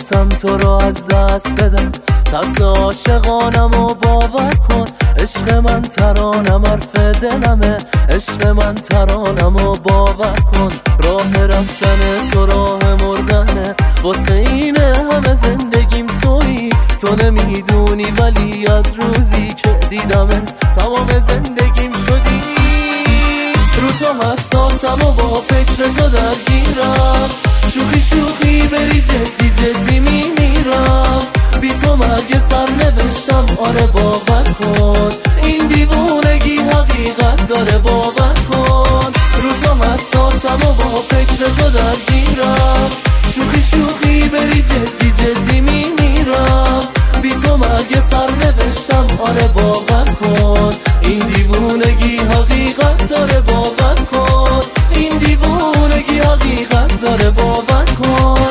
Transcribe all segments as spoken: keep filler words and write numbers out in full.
نمیترسم تو رو از دست بدم، ترس عاشقانم و باور کن. عشق من ترانم حرف دلمه، عشق من ترانم و باور کن. راه رفتن تو راه مردنه، واسه اینه همه زندگیم تویی. تو نمیدونی ولی از روزی که دیدمت تمام زندگیم شدی. رو تو حساسم و با فکر تو درگیرم، شوخی شوخی بری جدی جدی میمیرم. بی تو مرگ سر نوشتم، آره باور کن. این دیوونگی حقیقت داره، باور کن. رو تو حساسم و با فکر تو درگیرم، شوخی شوخی بری جدی جدی میمیرم. بی تو مرگ سر نوشتم، آره باور کن. این دیوونگی حقیقت داره، باور کن. این دیوونگی حقیقت داره، باور کن.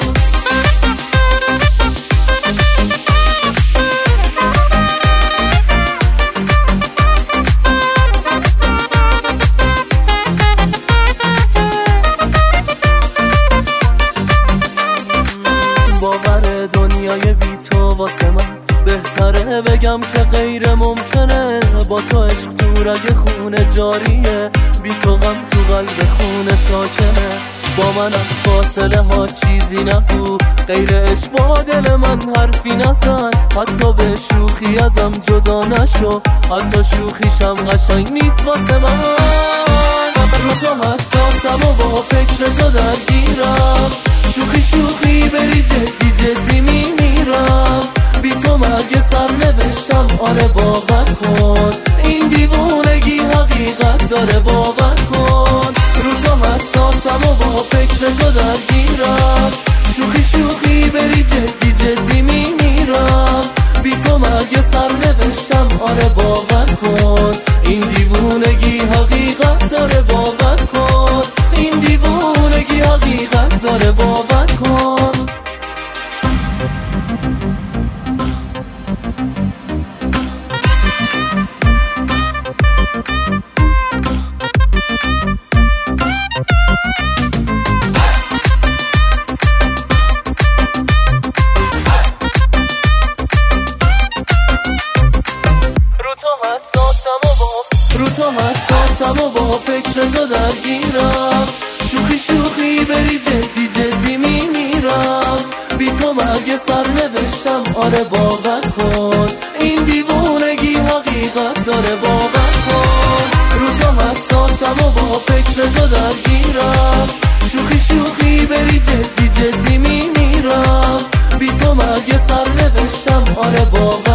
باور دنیای بی تو واسه من بهتره بگم که غیر ممکنه. با تو عشق تو رگ خونه جاریه، بی تو غم تو قلب خونه ساکنه. با من از فاصله ها چیزی نگو، غیر عشق با دل من حرفی نزن. حتی به شوخی ازم جدا نشو، حتی شوخیشم قشنگ نیست واسه من. رو تو حساسم و با فکر تو درگیرم، شوخی شوخی بری جدی جدی میمیرم. بی تو مرگ سر نوشتم، آره باور کن. این دیوونگی حقیقت داره، باور کن. رو تو حساسم و با فکر تو درگیرم، شوخی شوخی بری جدی جدی میمیرم. بی تو مرگ سر نوشتم، آره باور کن. این دیوونگی حقیقت داره، باور کن. این دیوونگی حقیقت داره، باور کن. رو تو حساسم و با فکر تو درگیرم، شوخی شوخی بری جدی جدی میمیرم. بی تو مرگ سر نوشتم، آره باور کن. این دیوونگی حقیقت داره، باور کن. رو تو حساسم و با فکر تو درگیرم، شوخی شوخی بری جدی جدی میمیرم. بی تو مرگ سر نوشتم، آره باور